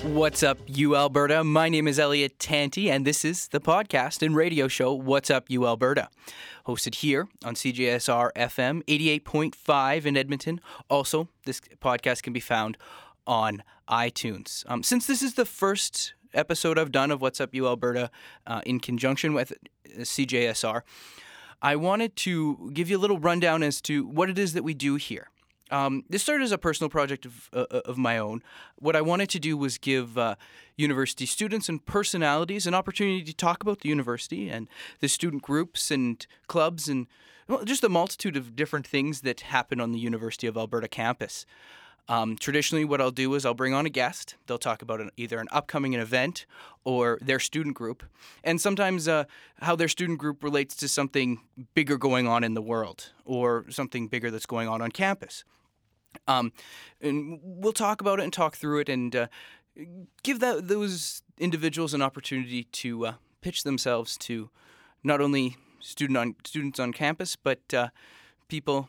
What's up, you Alberta? My name is Elliot Tanti, and this is the podcast and radio show What's Up, you Alberta? Hosted here on CJSR FM 88.5 in Edmonton. Also, this podcast can be found on iTunes. Since this is the first episode I've done of What's Up, you Alberta in conjunction with CJSR, I wanted to give you a little rundown as to what it is that we do here. This started as a personal project of my own. What I wanted to do was give university students and personalities an opportunity to talk about the university and the student groups and clubs and just a multitude of different things that happen on the University of Alberta campus. Traditionally, what I'll do is I'll bring on a guest. They'll talk about either an upcoming event or their student group, and sometimes how their student group relates to something bigger going on in the world or something bigger that's going on campus. And we'll talk about it and talk through it and give those individuals an opportunity to pitch themselves to not only students on campus, but people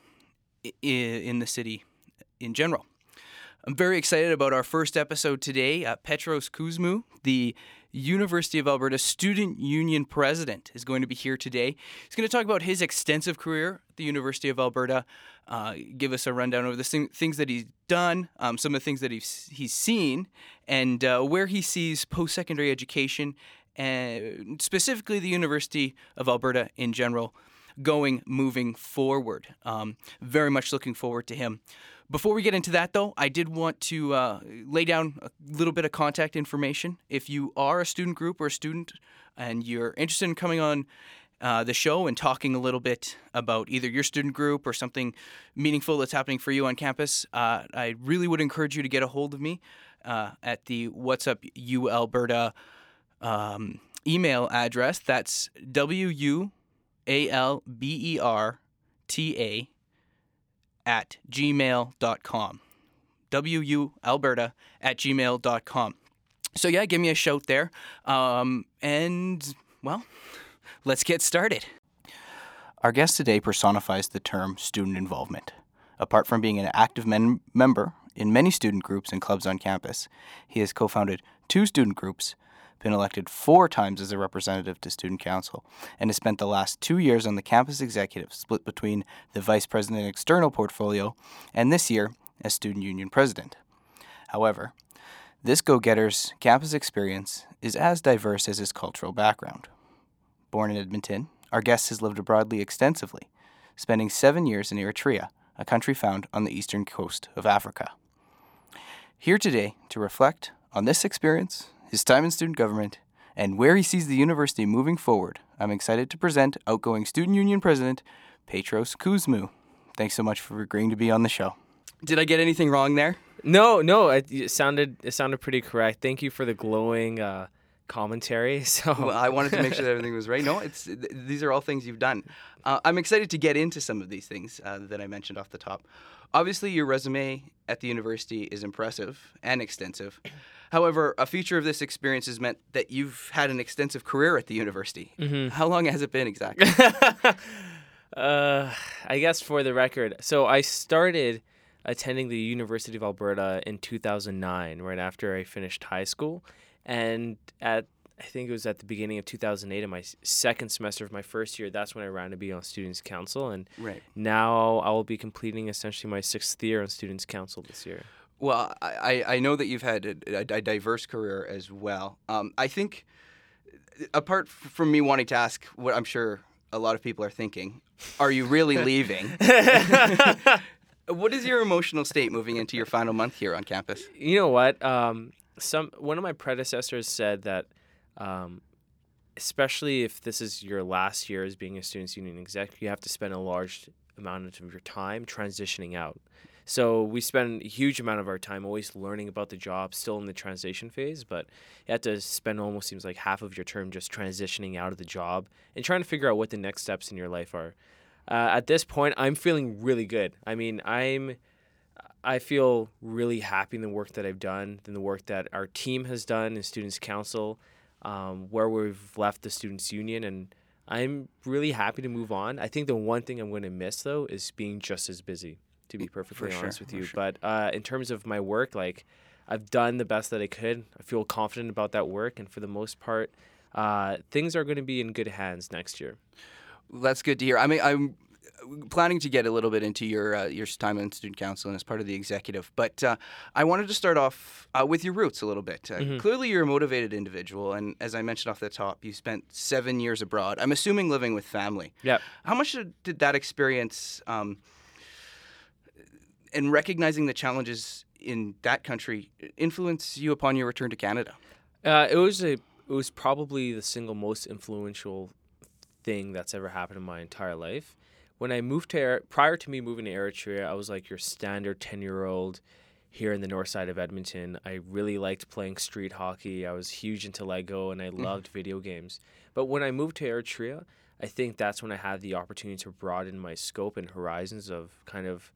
in the city in general. I'm very excited about our first episode today. Petros Kuzmu, the University of Alberta Student Union President, is going to be here today. He's going to talk about his extensive career at the University of Alberta, give us a rundown of the things that he's done, some of the things that he's seen, and where he sees post-secondary education, and specifically the University of Alberta in general, moving forward. Very much looking forward to him. Before we get into that, though, I did want to lay down a little bit of contact information. If you are a student group or a student and you're interested in coming on the show and talking a little bit about either your student group or something meaningful that's happening for you on campus, I really would encourage you to get a hold of me at the What's Up You Alberta email address. That's WUALBERTA at gmail.com. WUAlberta@gmail.com. So yeah, give me a shout there. And, well, let's get started. Our guest today personifies the term student involvement. Apart from being an active member in many student groups and clubs on campus, he has co-founded 2 student groups, been elected 4 times as a representative to Student Council, and has spent the last 2 years on the campus executive, split between the Vice President external portfolio and this year as Student Union President. However, this go-getter's campus experience is as diverse as his cultural background. Born in Edmonton, our guest has lived abroad extensively, spending 7 years in Eritrea, a country found on the eastern coast of Africa. Here today to reflect on this experience, his time in student government, and where he sees the university moving forward, I'm excited to present outgoing Student Union President Petros Kuzmu. Thanks so much for agreeing to be on the show. Did I get anything wrong there? No, it sounded pretty correct. Thank you for the glowing commentary. Well, I wanted to make sure that everything was right. No, these are all things you've done. I'm excited to get into some of these things that I mentioned off the top. Obviously, your resume at the university is impressive and extensive. However, a feature of this experience has meant that you've had an extensive career at the university. Mm-hmm. How long has it been exactly? I guess for the record, so I started attending the University of Alberta in 2009, right after I finished high school. And I think it was at the beginning of 2008, in my second semester of my first year, that's when I ran to be on Students' Council. And now I will be completing essentially my 6th year on Students' Council this year. Well, I know that you've had a diverse career as well. I think, apart from me wanting to ask what I'm sure a lot of people are thinking, are you really leaving? What is your emotional state moving into your final month here on campus? You know what? One of my predecessors said that, especially if this is your last year as being a Students' Union exec, you have to spend a large amount of your time transitioning out. So we spend a huge amount of our time always learning about the job, still in the transition phase, but you have to spend almost seems like half of your term just transitioning out of the job and trying to figure out what the next steps in your life are. At this point, I'm feeling really good. I mean, I feel really happy in the work that I've done, in the work that our team has done in Students' Council, where we've left the Students' Union, and I'm really happy to move on. I think the one thing I'm going to miss, though, is being just as busy, to be perfectly honest with you. Sure. But in terms of my work, like, I've done the best that I could. I feel confident about that work, and for the most part, things are going to be in good hands next year. That's good to hear. I mean, I'm planning to get a little bit into your time in student council and as part of the executive, but I wanted to start off with your roots a little bit. Clearly, you're a motivated individual, and as I mentioned off the top, you spent 7 years abroad. I'm assuming living with family. Yeah. How much did that experience and recognizing the challenges in that country influence you upon your return to Canada? It was probably the single most influential thing that's ever happened in my entire life. When I moved prior to me moving to Eritrea, I was like your standard 10-year-old here in the north side of Edmonton. I really liked playing street hockey. I was huge into Lego, and I loved video games. But when I moved to Eritrea, I think that's when I had the opportunity to broaden my scope and horizons of kind of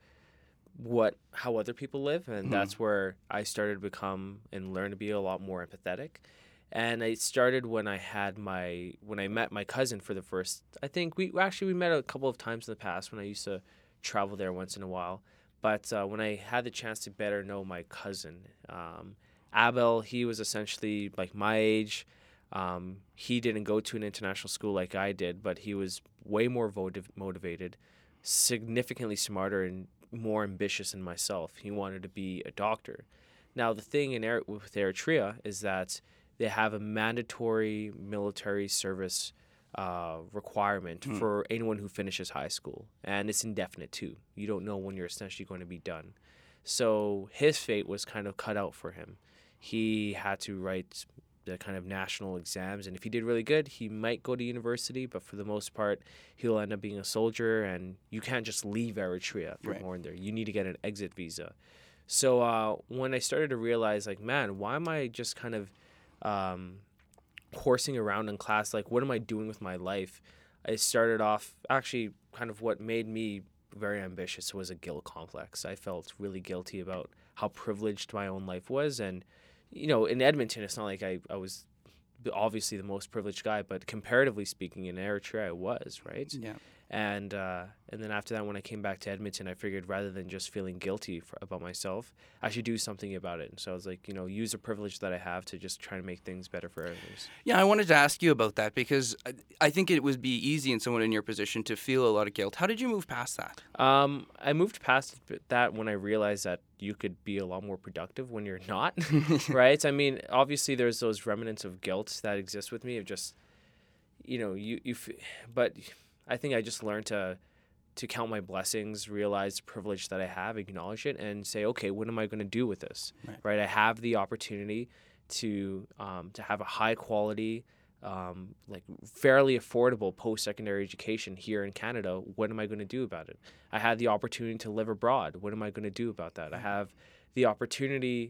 how other people live, and that's where I started to become and learn to be a lot more empathetic. And it started when I met my cousin for the first. I think we met a couple of times in the past when I used to travel there once in a while. But when I had the chance to better know my cousin, Abel, he was essentially like my age. He didn't go to an international school like I did, but he was way more motivated, significantly smarter, and more ambitious than myself. He wanted to be a doctor. Now, the thing with Eritrea is that they have a mandatory military service requirement for anyone who finishes high school. And it's indefinite, too. You don't know when you're essentially going to be done. So his fate was kind of cut out for him. He had to write the kind of national exams. And if he did really good, he might go to university. But for the most part, he'll end up being a soldier. And you can't just leave Eritrea for more in there. You need to get an exit visa. So when I started to realize, like, man, why am I just kind of coursing around in class? Like, what am I doing with my life? I started off, actually, kind of what made me very ambitious was a guilt complex. I felt really guilty about how privileged my own life was. And, you know, in Edmonton, it's not like I was obviously the most privileged guy, but comparatively speaking, in Eritrea, I was, right? Yeah. And then after that, when I came back to Edmonton, I figured rather than just feeling guilty about myself, I should do something about it. And so I was like, you know, use the privilege that I have to just try to make things better for others. Yeah, I wanted to ask you about that because I think it would be easy in someone in your position to feel a lot of guilt. How did you move past that? I moved past that when I realized that you could be a lot more productive when you're not, right? I mean, obviously there's those remnants of guilt that exist with me of just, you know, but I think I just learned to count my blessings, realize the privilege that I have, acknowledge it, and say, okay, what am I going to do with this? Right? I have the opportunity to have a high quality, like fairly affordable post-secondary education here in Canada. What am I going to do about it? I had the opportunity to live abroad. What am I going to do about that? I have the opportunity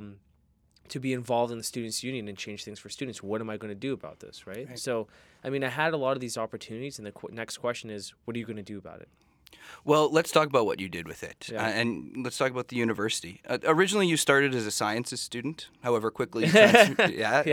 to be involved in the Students' Union and change things for students. What am I going to do about this, right? So, I mean, I had a lot of these opportunities, and the next question is, what are you going to do about it? Well, let's talk about what you did with it. Yeah. And let's talk about the university. Originally, you started as a sciences student. However, quickly you transferred.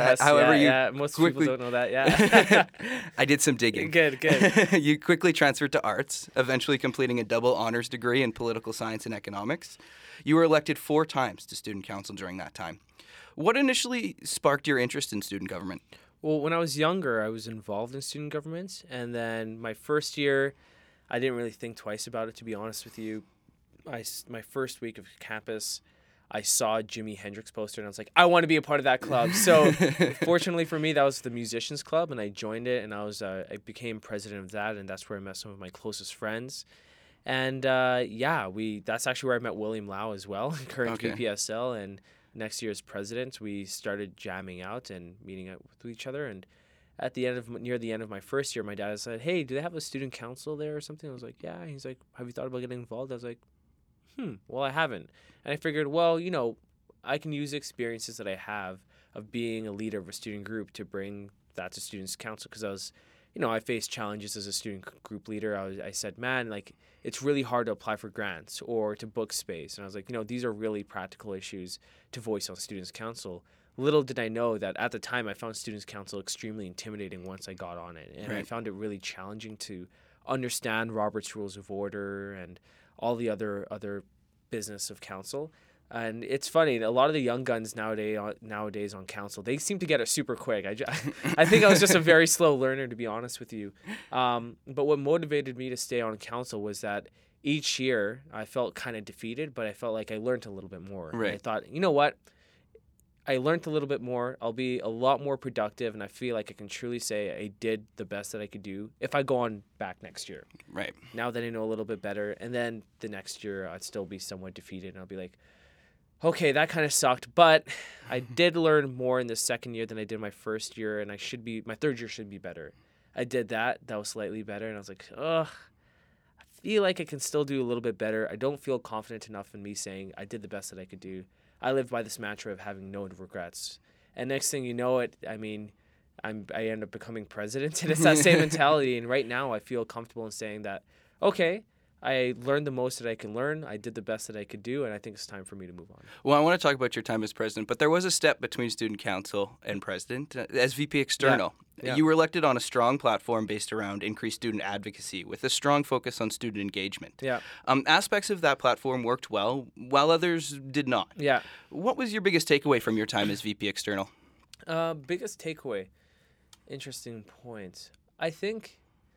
Most people don't know that. Yeah. I did some digging. Good. You quickly transferred to arts, eventually completing a double honors degree in political science and economics. You were elected 4 times to student council during that time. What initially sparked your interest in student government? Well, when I was younger, I was involved in student government. And then my first year, I didn't really think twice about it, to be honest with you. My first week of campus, I saw a Jimi Hendrix poster, and I was like, I want to be a part of that club. So fortunately for me, that was the Musicians Club, and I joined it, and I became president of that, and that's where I met some of my closest friends. And that's actually where I met William Lau as well, current PPSL, and next year as president, we started jamming out and meeting up with each other. And near the end of my first year, my dad said, hey, do they have a student council there or something? I was like, yeah. He's like, have you thought about getting involved? I was like, well, I haven't. And I figured, well, you know, I can use the experiences that I have of being a leader of a student group to bring that to students council. Because I faced challenges as a student group leader. I said, man, like, it's really hard to apply for grants or to book space. And I was like, these are really practical issues to voice on students council. Little did I know that at the time I found students council extremely intimidating once I got on it. And I found it really challenging to understand Robert's Rules of Order and all the other business of council. And it's funny, a lot of the young guns nowadays on council, they seem to get it super quick. I think I was just a very slow learner, to be honest with you. But what motivated me to stay on council was that each year I felt kind of defeated, but I felt like I learned a little bit more. Right. And I thought, you know what? I learned a little bit more. I'll be a lot more productive, and I feel like I can truly say I did the best that I could do if I go on back next year. Right. Now that I know a little bit better, and then the next year I'd still be somewhat defeated, and I'll be like, okay, that kind of sucked, but I did learn more in the second year than I did my first year, and my third year should be better. I did that was slightly better, and I was like, ugh, I feel like I can still do a little bit better. I don't feel confident enough in me saying I did the best that I could do. I live by this mantra of having no regrets. And next thing you know I end up becoming president, and it's that same mentality, and right now I feel comfortable in saying that, okay, I learned the most that I can learn. I did the best that I could do, and I think it's time for me to move on. Well, I want to talk about your time as president, but there was a step between student council and president. As VP External, Yeah. you were elected on a strong platform based around increased student advocacy with a strong focus on student engagement. Yeah. Aspects of that platform worked well, while others did not. Yeah. What was your biggest takeaway from your time as VP External? Biggest takeaway. Interesting point. I think,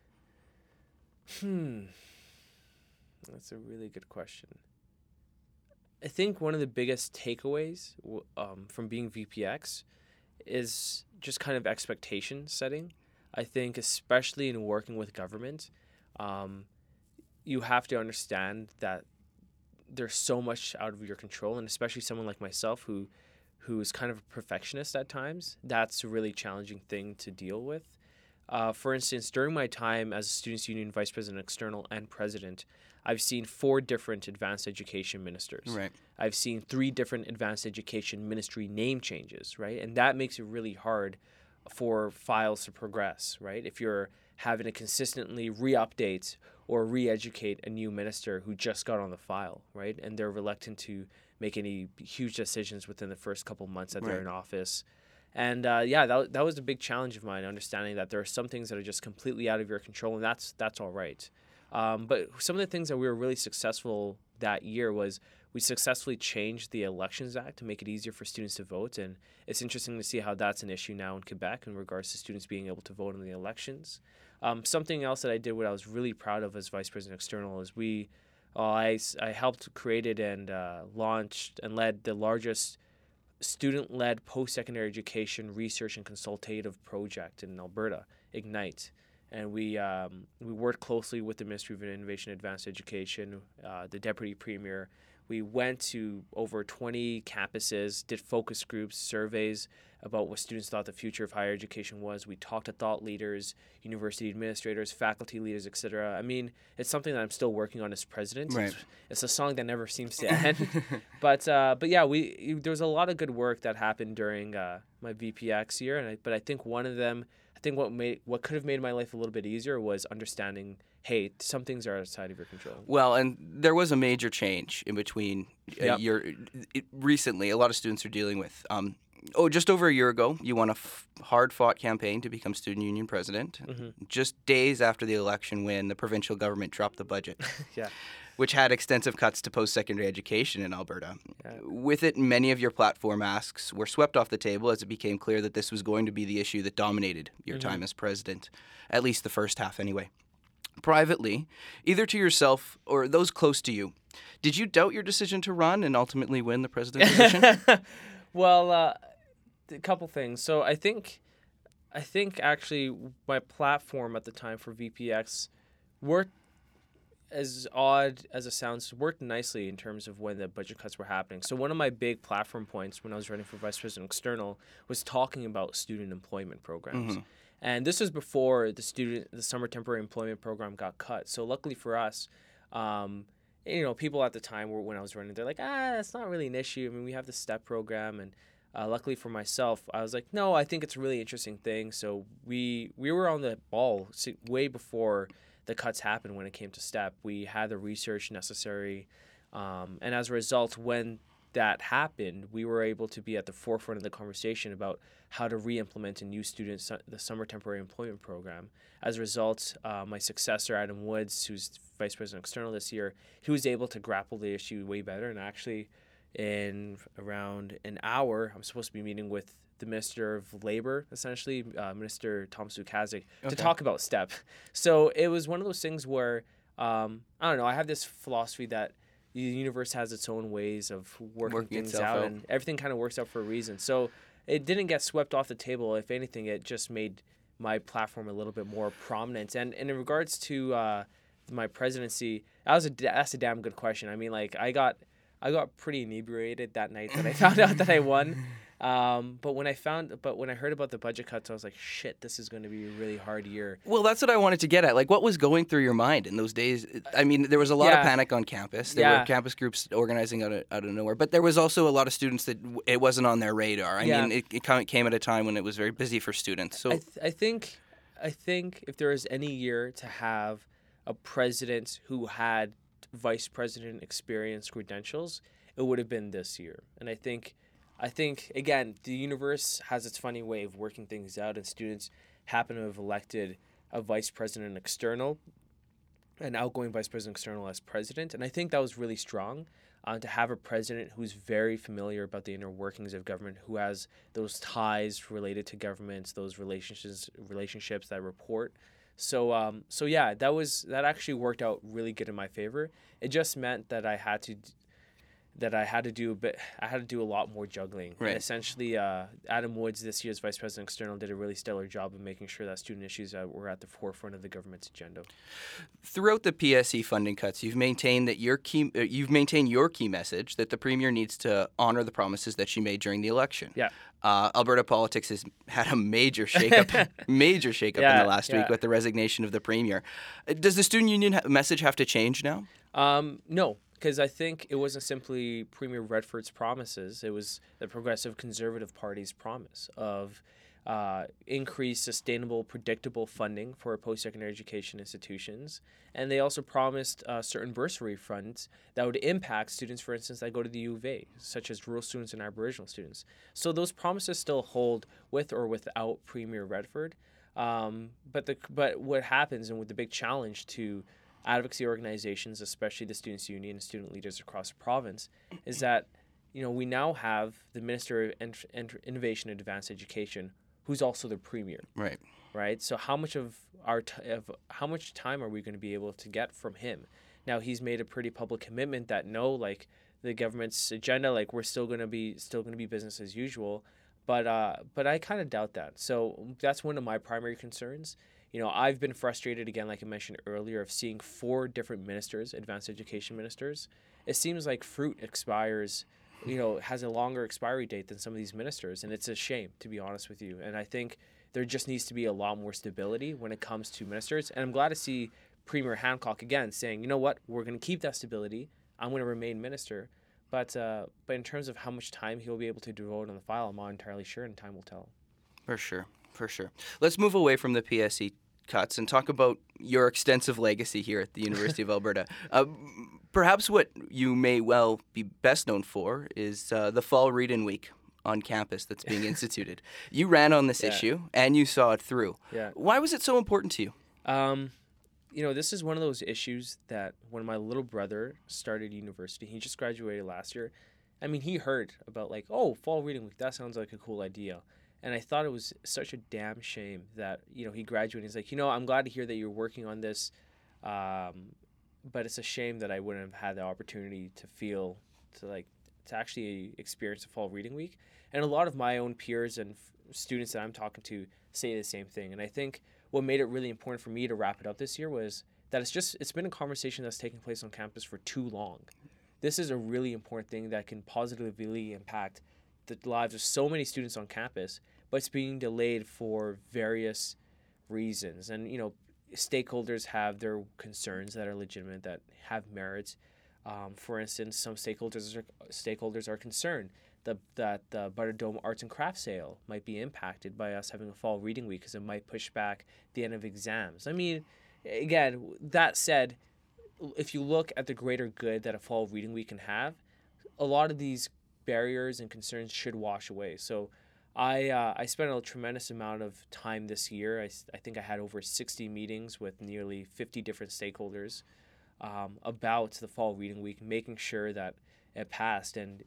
that's a really good question. I think one of the biggest takeaways from being VPX is just kind of expectation setting. I think especially in working with government, you have to understand that there's so much out of your control, and especially someone like myself who is kind of a perfectionist at times, that's a really challenging thing to deal with. For instance, during my time as a Students' Union Vice President External and President, I've seen 4 different advanced education ministers. Right. I've seen 3 different advanced education ministry name changes, right? And that makes it really hard for files to progress, right? If you're having to consistently re-update or re-educate a new minister who just got on the file, right? And they're reluctant to make any huge decisions within the first couple months that they're in office. And that was a big challenge of mine, understanding that there are some things that are just completely out of your control, and that's all right. But some of the things that we were really successful that year was we successfully changed the Elections Act to make it easier for students to vote. And it's interesting to see how that's an issue now in Quebec in regards to students being able to vote in the elections. Something else that I did, what I was really proud of as Vice President External, is I helped created and launched and led the largest student-led post-secondary education research and consultative project in Alberta, Ignite. And we worked closely with the Ministry of Innovation and Advanced Education, the Deputy Premier. We went to over 20 campuses, did focus groups, surveys about what students thought the future of higher education was. We talked to thought leaders, university administrators, faculty leaders, etc. I mean, it's something that I'm still working on as president. Right. It's a song that never seems to end. But yeah, there was a lot of good work that happened during my VPX year, but I think one of them, what could have made my life a little bit easier was understanding, hey, some things are outside of your control. Well, and there was a major change in between recently. A lot of students are dealing with. Just over a year ago, you won a hard-fought campaign to become student union president. Mm-hmm. Just days after the election, when the provincial government dropped the budget. Yeah. Which had extensive cuts to post-secondary education in Alberta. Yeah. With it, many of your platform asks were swept off the table as it became clear that this was going to be the issue that dominated your time as president, at least the first half anyway. Privately, either to yourself or those close to you, did you doubt your decision to run and ultimately win the president position? Well, a couple things. So I think actually my platform at the time for VPX worked, as odd as it sounds, worked nicely in terms of when the budget cuts were happening. So one of my big platform points when I was running for Vice President External was talking about student employment programs. Mm-hmm. And this was before the summer temporary employment program got cut. So luckily for us, people at the time when I was running, they're like, it's not really an issue. I mean, we have the STEP program. And luckily for myself, I was like, no, I think it's a really interesting thing. So we were on the ball way before the cuts happened when it came to STEP. We had the research necessary. And as a result, when that happened, we were able to be at the forefront of the conversation about how to re-implement in new students the summer temporary employment program. As a result, my successor, Adam Woods, who's Vice President External this year, he was able to grapple the issue way better. And actually, in around an hour, I'm supposed to be meeting with the Minister of Labor, essentially, Minister Thomas Ukazik, to talk about STEP. So it was one of those things where, I don't know, I have this philosophy that the universe has its own ways of working things out, and everything kind of works out for a reason. So it didn't get swept off the table. If anything, it just made my platform a little bit more prominent. And in regards to my presidency, that's a damn good question. I mean, like, I got pretty inebriated that night that I found out that I won. But when I heard about the budget cuts, I was like, shit, this is going to be a really hard year. Well, that's what I wanted to get at. Like, what was going through your mind in those days? I mean, there was a lot of panic on campus. There were campus groups organizing out of nowhere, but there was also a lot of students that it wasn't on their radar. I mean, it came at a time when it was very busy for students. So I think if there is any year to have a president who had vice president experience credentials, it would have been this year. And I think again, the universe has its funny way of working things out, and students happen to have elected a vice president external, an outgoing vice president external as president. And I think that was really strong, to have a president who's very familiar about the inner workings of government, who has those ties related to governments, those relationships that report. So yeah, that actually worked out really good in my favor. It just meant that I had to do a lot more juggling. Right. And essentially, Adam Woods, this year's Vice President External, did a really stellar job of making sure that student issues were at the forefront of the government's agenda. Throughout the PSE funding cuts, you've maintained your key message that the Premier needs to honor the promises that she made during the election. Yeah. Alberta politics has had a major shakeup in the last week with the resignation of the Premier. Does the student union message have to change now? No. Because I think it wasn't simply Premier Redford's promises. It was the Progressive Conservative Party's promise of increased, sustainable, predictable funding for post-secondary education institutions. And they also promised certain bursary funds that would impact students, for instance, that go to the U of A, such as rural students and Aboriginal students. So those promises still hold with or without Premier Redford. But what happens, and with the big challenge to advocacy organizations, especially the Students' Union and student leaders across the province, is that we now have the Minister of Innovation and Advanced Education, who's also the Premier. Right. So how much how much time are we going to be able to get from him? Now, he's made a pretty public commitment that the government's agenda, we're still going to be business as usual, but I kind of doubt that. So that's one of my primary concerns. I've been frustrated, again, like I mentioned earlier, of seeing 4 different ministers, advanced education ministers. It seems like fruit expires, has a longer expiry date than some of these ministers, and it's a shame, to be honest with you. And I think there just needs to be a lot more stability when it comes to ministers. And I'm glad to see Premier Hancock, again, saying, you know what, we're going to keep that stability. I'm going to remain minister. But in terms of how much time he'll be able to devote on the file, I'm not entirely sure, and time will tell. For sure. Let's move away from the PSE cuts and talk about your extensive legacy here at the University of Alberta. Perhaps what you may well be best known for is the Fall Read-In Week on campus that's being instituted. You ran on this issue and you saw it through. Yeah. Why was it so important to you? This is one of those issues that when my little brother started university, he just graduated last year. I mean, he heard about Fall Reading Week, that sounds like a cool idea. And I thought it was such a damn shame that, he graduated. He's like, I'm glad to hear that you're working on this, but it's a shame that I wouldn't have had the opportunity to actually experience a Fall Reading Week. And a lot of my own peers and students that I'm talking to say the same thing. And I think what made it really important for me to wrap it up this year was that it's been a conversation that's taking place on campus for too long. This is a really important thing that can positively impact the lives of so many students on campus, but it's being delayed for various reasons. And, stakeholders have concerns that are legitimate, that have merits. For instance, some stakeholders are concerned that the Butterdome Arts and Crafts sale might be impacted by us having a Fall Reading Week because it might push back the end of exams. I mean, again, that said, if you look at the greater good that a Fall Reading Week can have, a lot of these barriers and concerns should wash away. So I spent a tremendous amount of time this year. I think I had over 60 meetings with nearly 50 different stakeholders about the Fall Reading Week, making sure that it passed. And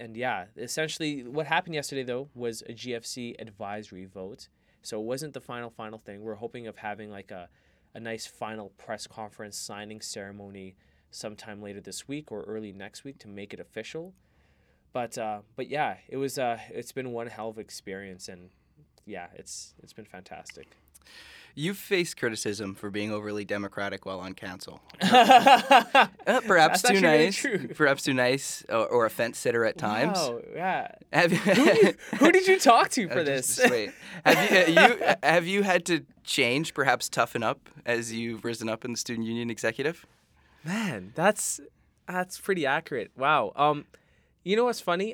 And yeah, essentially what happened yesterday, though, was a GFC advisory vote. So it wasn't the final thing. We're hoping of having like a nice final press conference signing ceremony sometime later this week or early next week to make it official. But yeah, it's been one hell of an experience, and yeah, it's been fantastic. You've faced criticism for being overly democratic while on council. Perhaps too nice. Perhaps too nice, or a fence sitter at times. Oh, yeah. Who did you talk to for this? Just wait. Have you had to change, perhaps toughen up as you've risen up in the student union executive? Man, that's pretty accurate. Wow. You know what's funny?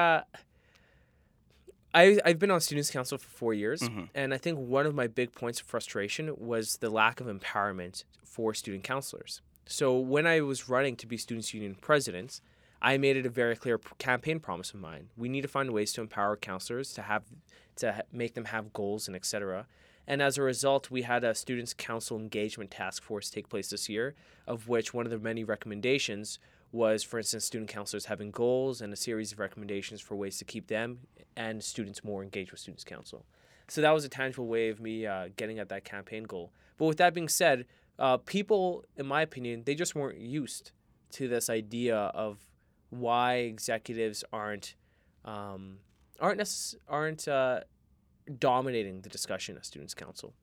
I've been on Students' Council for 4 years, and I think one of my big points of frustration was the lack of empowerment for student councilors. So when I was running to be Students' Union president, I made it a very clear campaign promise of mine. We need to find ways to empower councilors to make them have goals and etc. And as a result, we had a Students' Council Engagement Task Force take place this year, of which one of the many recommendations was, for instance, student councilors having goals and a series of recommendations for ways to keep them and students more engaged with Students' Council. So that was a tangible way of me getting at that campaign goal. But with that being said, people, in my opinion, they just weren't used to this idea of why executives aren't dominating the discussion at Students' Council.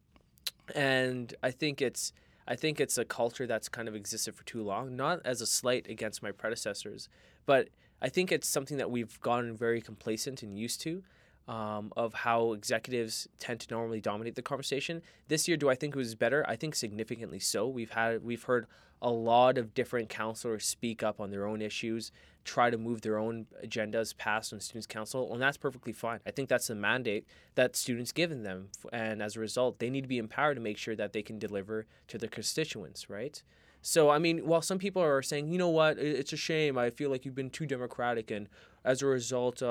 And I think it's a culture that's kind of existed for too long, not as a slight against my predecessors, but I think it's something that we've gotten very complacent and used to, of how executives tend to normally dominate the conversation. This year, do I think it was better? I think significantly so. We've heard a lot of different counselors speak up on their own issues, try to move their own agendas past on Students' Council, and that's perfectly fine. I think that's the mandate that students given them, and as a result, they need to be empowered to make sure that they can deliver to their constituents, right? So, I mean, while some people are saying, you know what, it's a shame, I feel like you've been too democratic, and as a result,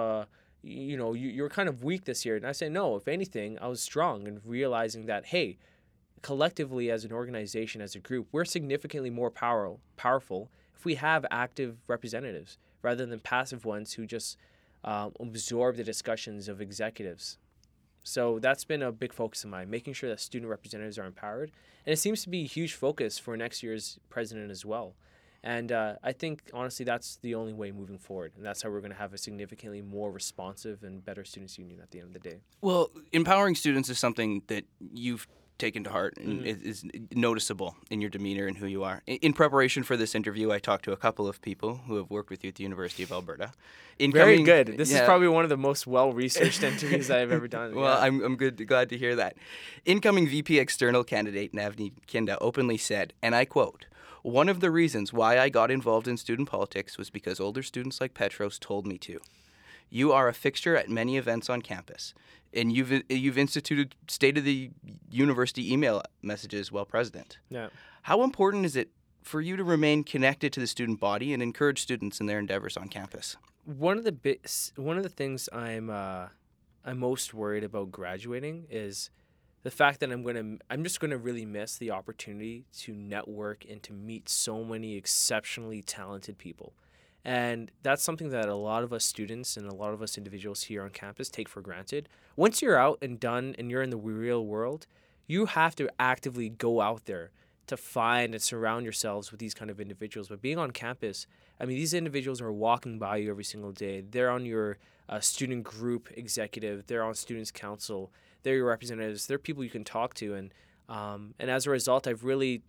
you're kind of weak this year. And I say, no, if anything, I was strong in realizing that, hey, collectively as an organization, as a group, we're significantly more powerful if we have active representatives rather than passive ones who just absorb the discussions of executives. So that's been a big focus of mine, making sure that student representatives are empowered. And it seems to be a huge focus for next year's president as well. And I think, honestly, that's the only way moving forward. And that's how we're going to have a significantly more responsive and better students' union at the end of the day. Well, empowering students is something that you've taken to heart and is noticeable in your demeanor and who you are. In preparation for this interview, I talked to a couple of people who have worked with you at the University of Alberta. Very good. This is probably one of the most well-researched interviews I've ever done. Well, yeah. I'm glad to hear that. Incoming VP external candidate Navneet Kinda openly said, and I quote, "One of the reasons why I got involved in student politics was because older students like Petros told me to. You are a fixture at many events on campus, and you've instituted State of the University email messages while president. Yeah. How important is it for you to remain connected to the student body and encourage students in their endeavors on campus?" One of the things I'm most worried about graduating is the fact that I'm just gonna really miss the opportunity to network and to meet so many exceptionally talented people. And that's something that a lot of us students and a lot of us individuals here on campus take for granted. Once you're out and done and you're in the real world, you have to actively go out there to find and surround yourselves with these kind of individuals. But being on campus, I mean, these individuals are walking by you every single day. They're on your student group executive. They're on Students' Council. They're your representatives. They're people you can talk to. And as a result, I've really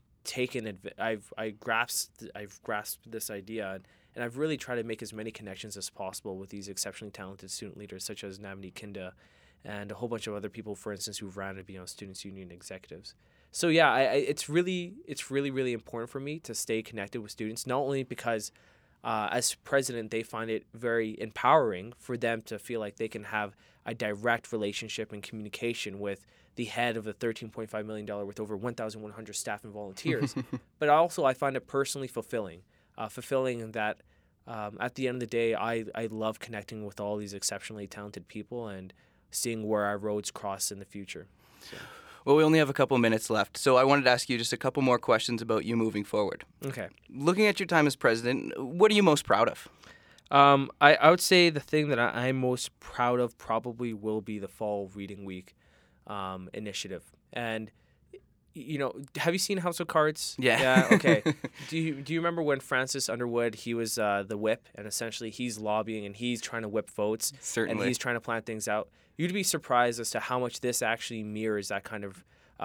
I've grasped this idea. And I've really tried to make as many connections as possible with these exceptionally talented student leaders, such as Navneet Kinda and a whole bunch of other people, for instance, who've ran to be on Students' Union executives. So yeah, it's really important for me to stay connected with students, not only because as president, they find it very empowering for them to feel like they can have a direct relationship and communication with the head of the $13.5 million with over 1,100 staff and volunteers. But also I find it personally fulfilling that at the end of the day, I love connecting with all these exceptionally talented people and seeing where our roads cross in the future. So. Well, we only have a couple minutes left, so I wanted to ask you just a couple more questions about you moving forward. Okay. Looking at your time as president, what are you most proud of? I would say the thing that I'm most proud of probably will be the Fall Reading Week initiative. And have you seen House of Cards? Yeah. Yeah. Okay. Do you remember when Francis Underwood, he was the whip, and essentially he's lobbying and he's trying to whip votes, Certainly. and he's trying to plan things out. You'd be surprised as to how much this actually mirrors that kind of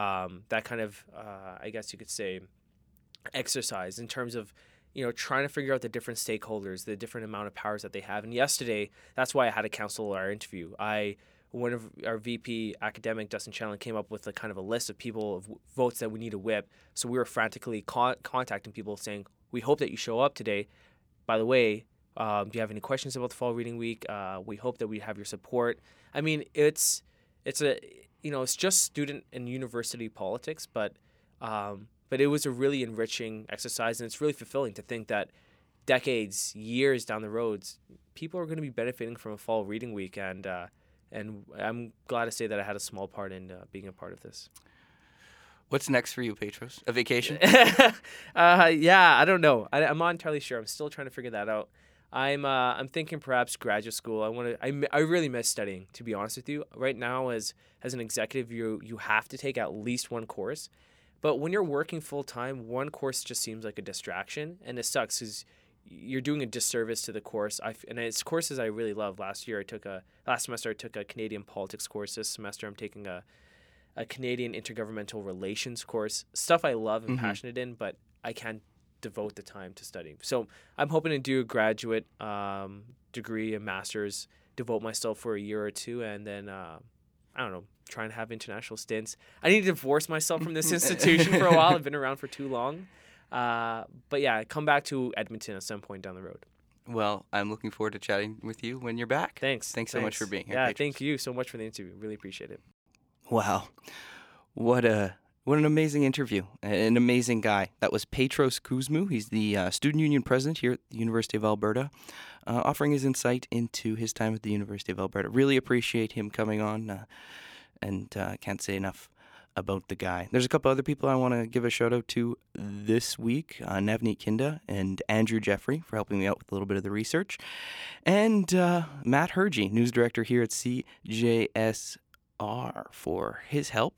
I guess you could say exercise in terms of trying to figure out the different stakeholders, the different amount of powers that they have. And yesterday, that's why I had a council our interview. One of our VP academic, Dustin Chandler, came up with a kind of a list of people of votes that we need to whip. So we were frantically contacting people saying, we hope that you show up today. By the way, do you have any questions about the Fall Reading Week? We hope that we have your support. I mean, it's just student and university politics, but it was a really enriching exercise, and it's really fulfilling to think that decades, years down the road, people are going to be benefiting from a Fall Reading Week, and I'm glad to say that I had a small part in being a part of this. What's next for you, Petros? A vacation? Yeah, I don't know. I'm not entirely sure. I'm still trying to figure that out. I'm thinking perhaps graduate school. I really miss studying, to be honest with you. Right now, as an executive, you have to take at least one course. But when you're working full time, one course just seems like a distraction, and it sucks because you're doing a disservice to the course. And it's courses I really love. Last semester I took a Canadian politics course. This semester I'm taking a Canadian intergovernmental relations course. Stuff I love and passionate in, but I can't devote the time to studying. So I'm hoping to do a graduate degree, a master's, devote myself for a year or two, and then I don't know, try and have international stints. I need to divorce myself from this institution for a while. I've been around for too long. But yeah, come back to Edmonton at some point down the road. Well, I'm looking forward to chatting with you when you're back. Thanks so much for being here. Yeah, Petros. thank you so much for the interview. Really appreciate it. Wow. What an amazing interview. An amazing guy. That was Petros Kuzmu. He's the student union president here at the University of Alberta, offering his insight into his time at the University of Alberta. Really appreciate him coming on, and can't say enough about the guy. There's a couple other people I want to give a shout out to this week, Navneet Kinda and Andrew Jeffrey for helping me out with a little bit of the research, and Matt Hergy, news director here at CJSR, for his help.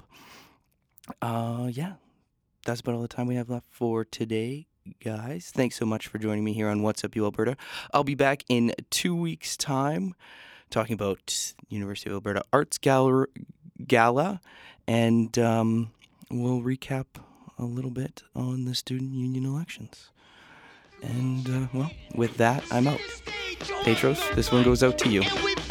Yeah, that's about all the time we have left for today, guys. Thanks so much for joining me here on What's Up You Alberta. I'll be back in 2 weeks' time talking about University of Alberta Arts Gala, and we'll recap a little bit on the student union elections. And, well, with that, I'm out. Petros, this one goes out to you.